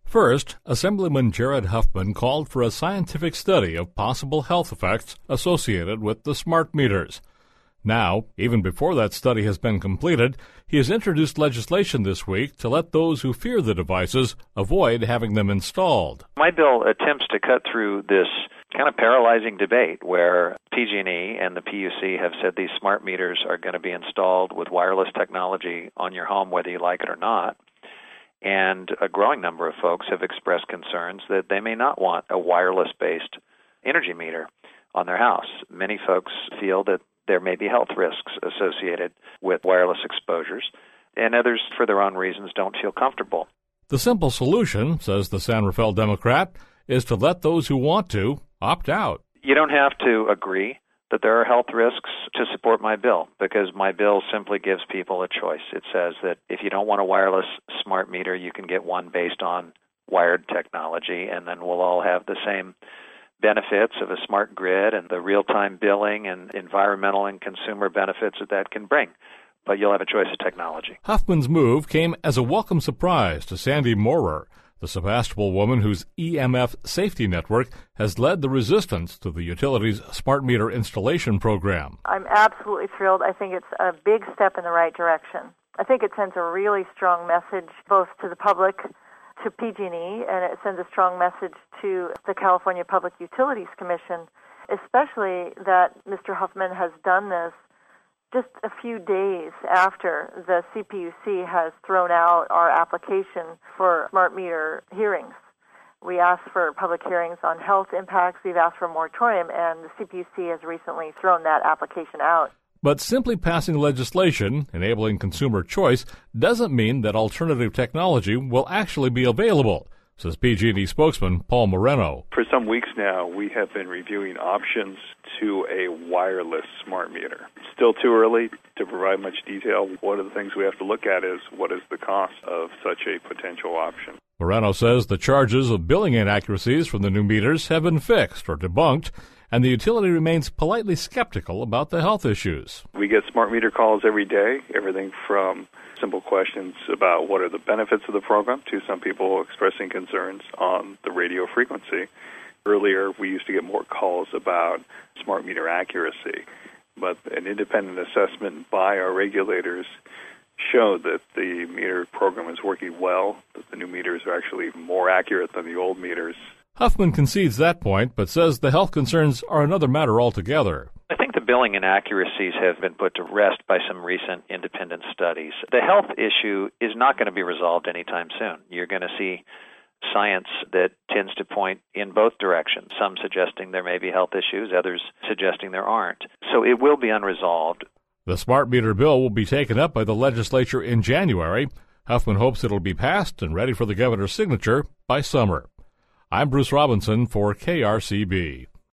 First, Assemblyman Jared Huffman called for a scientific study of possible health effects associated with the smart meters. Now, even before that study has been completed, he has introduced legislation this week to let those who fear the devices avoid having them installed. My bill attempts to cut through this kind of paralyzing debate where PG&E and the PUC have said these smart meters are going to be installed with wireless technology on your home whether you like it or not. And a growing number of folks have expressed concerns that they may not want a wireless-based energy meter on their house. Many folks feel that there may be health risks associated with wireless exposures, and others, for their own reasons, don't feel comfortable. The simple solution, says the San Rafael Democrat, is to let those who want to opt out. You don't have to agree that there are health risks to support my bill, because my bill simply gives people a choice. It says that if you don't want a wireless smart meter, you can get one based on wired technology, and then we'll all have the same benefits of a smart grid and the real-time billing and environmental and consumer benefits that can bring. But you'll have a choice of technology. Huffman's move came as a welcome surprise to Sandy Moorer, the Sebastopol woman whose EMF safety network has led the resistance to the utility's smart meter installation program. I'm absolutely thrilled. I think it's a big step in the right direction. I think it sends a really strong message both to the public, to PG&E, and it sends a strong message to the California Public Utilities Commission, especially that Mr. Huffman has done this just a few days after the CPUC has thrown out our application for smart meter hearings. We asked for public hearings on health impacts. We've asked for a moratorium, and the CPUC has recently thrown that application out. But simply passing legislation enabling consumer choice doesn't mean that alternative technology will actually be available, says PG&E spokesman Paul Moreno. For some weeks now, we have been reviewing options to a wireless smart meter. It's still too early to provide much detail. One of the things we have to look at is what is the cost of such a potential option. Moreno says the charges of billing inaccuracies from the new meters have been fixed or debunked, and the utility remains politely skeptical about the health issues. We get smart meter calls every day, everything from simple questions about what are the benefits of the program to some people expressing concerns on the radio frequency. Earlier, we used to get more calls about smart meter accuracy, but an independent assessment by our regulators showed that the meter program is working well, that the new meters are actually more accurate than the old meters. Huffman concedes that point, but says the health concerns are another matter altogether. I think the billing inaccuracies have been put to rest by some recent independent studies. The health issue is not going to be resolved anytime soon. You're going to see science that tends to point in both directions, some suggesting there may be health issues, others suggesting there aren't. So it will be unresolved. The smart meter bill will be taken up by the legislature in January. Huffman hopes it'll be passed and ready for the governor's signature by summer. I'm Bruce Robinson for KRCB.